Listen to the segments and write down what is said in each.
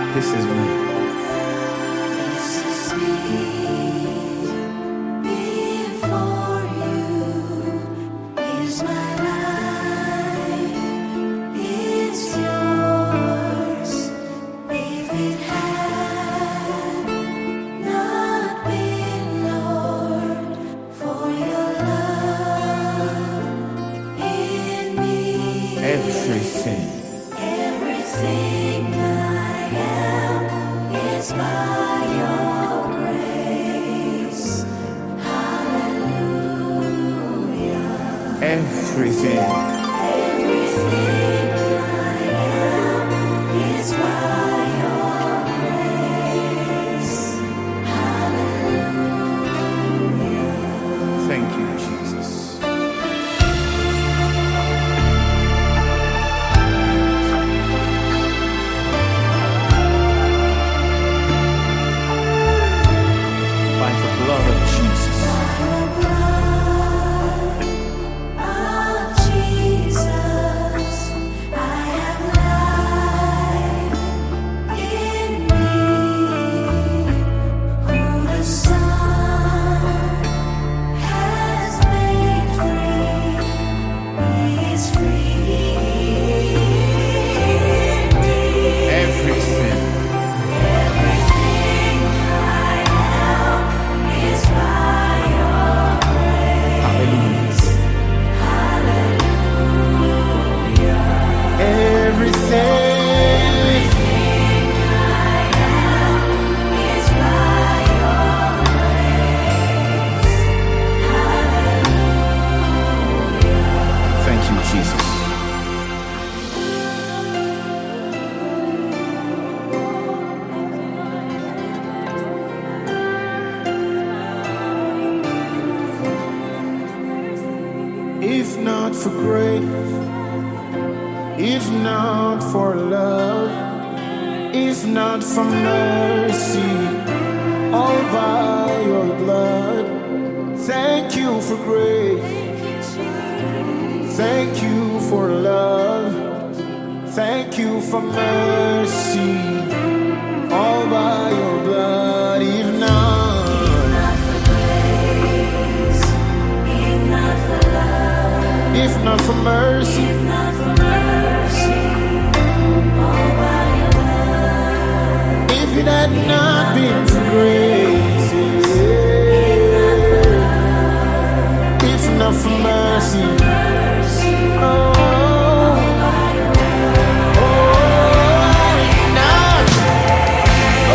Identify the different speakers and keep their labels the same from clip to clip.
Speaker 1: This is me.
Speaker 2: This is me before you. Here's my life, it's yours. If it had not been, Lord, for your love in me,
Speaker 1: Everything.
Speaker 2: everything I am is by your grace. Hallelujah.
Speaker 1: Everything.
Speaker 2: Everything I am is by your grace. Hallelujah.
Speaker 1: Thank you, Jesus. By the blood of Jesus.
Speaker 2: Of Jesus, I have life in me. Who the Son has made free is free indeed.
Speaker 1: Everything.
Speaker 2: Everything I am is by your grace. Hallelujah.
Speaker 1: Everything.
Speaker 2: Is by your grace. Hallelujah.
Speaker 1: Thank you, Jesus. If not for grace, if not for love, if not for mercy, all by your blood. Thank you for grace. Thank you for love. Thank you for mercy, all by your blood. If not,
Speaker 2: Not for grace, if not for love,
Speaker 1: if not for mercy,
Speaker 2: if not for mercy, all by your blood.
Speaker 1: if it had not been for grace, if not for mercy,
Speaker 2: Mercy,
Speaker 1: oh,
Speaker 2: by your blood.
Speaker 1: oh, if not, oh,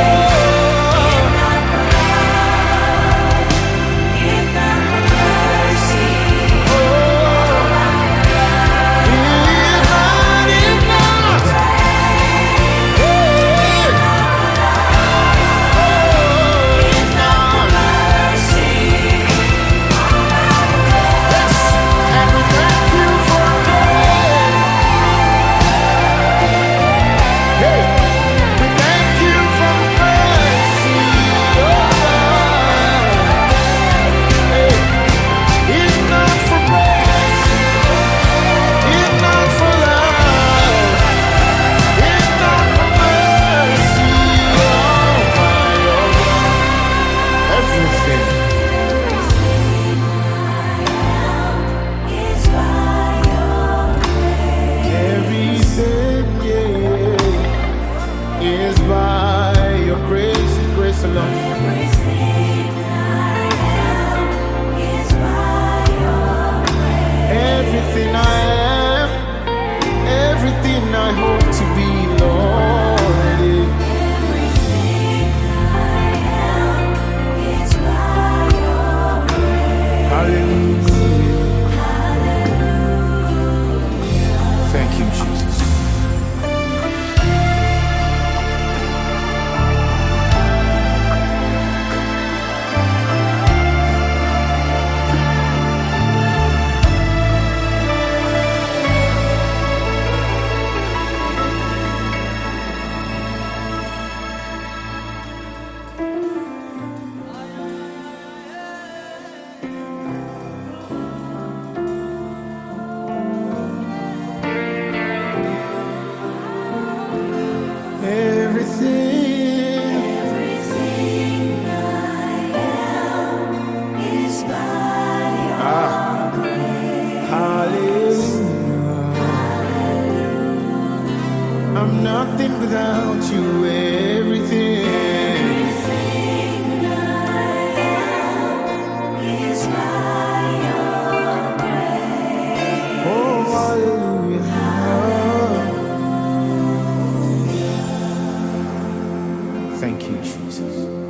Speaker 2: If not for mercy,
Speaker 1: oh, if not, if not,
Speaker 2: mercy,
Speaker 1: yes, and we thank you for grace. Hey, we thank you for mercy, oh God. Hey, if not for grace, if not for love, if not for mercy, oh my God, everything.
Speaker 2: is by your
Speaker 1: Everything, yeah, is by your grace, grace alone.
Speaker 2: everything I am is by your
Speaker 1: Everything I am, everything I hope to be, Lord.
Speaker 2: everything I am is by your
Speaker 1: Hallelujah. Thank you, Jesus. Everything Hallelujah. I'm nothing without you, everything.
Speaker 2: Everything I am is by your grace.
Speaker 1: Oh, hallelujah. Thank you, Jesus.